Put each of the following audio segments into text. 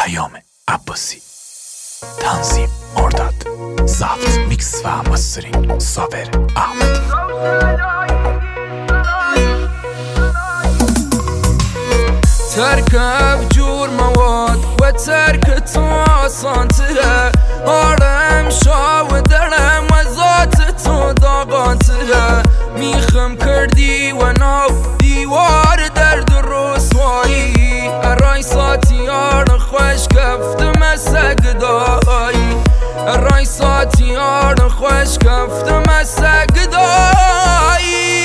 پیام عباسی، تنظیم مرداد، ضبط میکس و مسترینگ صابر احمدی. تركب جور مواد و ترک تو آسان تره، آرم شاو درم و ذات تو داغان تره. میخم کردی و ناو دیوار درد و رسوایی، ارای ساتیار خوش کفتم سگدایی، ارای ساتیار خوش کفتم سگدایی.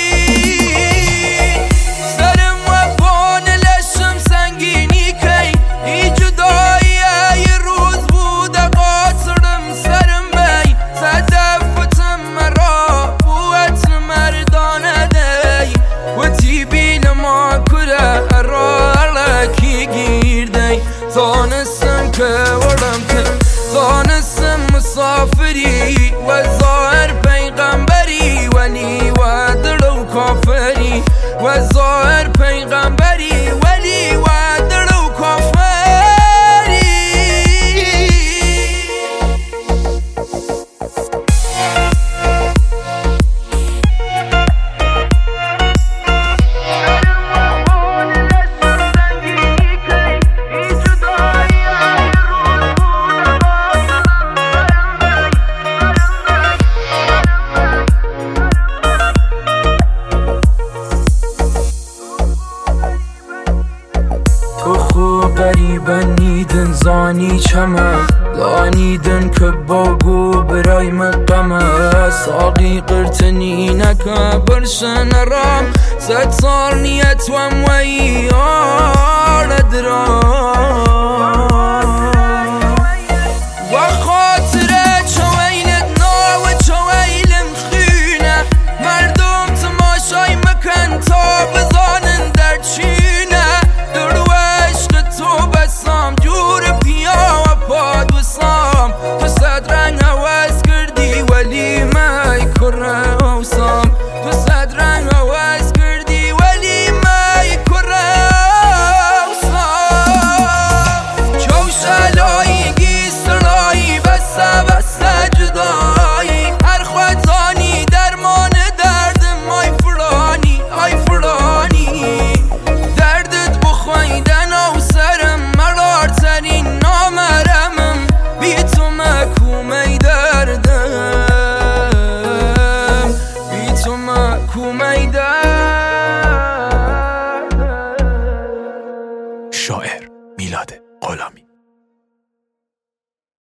زانستم که ورم که زانستم مسافری و ظاهر پیغمبری، ولی و دلو کافری و ظاهر پیغمبری، ولی و دلو کافری. قریبا نیدن زانی چمه، دانیدن که باگو برای مقامه. ساقی قرتنی نکه برشن رام، 100 سال نیت و موی آرد رام. و خاطره چویلت نا و چویلم خینه، مردم تماشای مکن تا بزانن در چینه. جور پیا و پاد و سام، تو 100 رنگ عوض کردی ولی مای کره و سام، تو 100 رنگ عوض کردی ولی مای کره و سام. چو شلایی گی سرایی بسته بسته جدایی، هر خوزانی درمان درد مای فرانی، آی فرانی. دردت بخویدن و سرم ترین نامرمم، بی تو مکومه دردم، بی تو مکومه دردم. شاعر میلاد غلامی.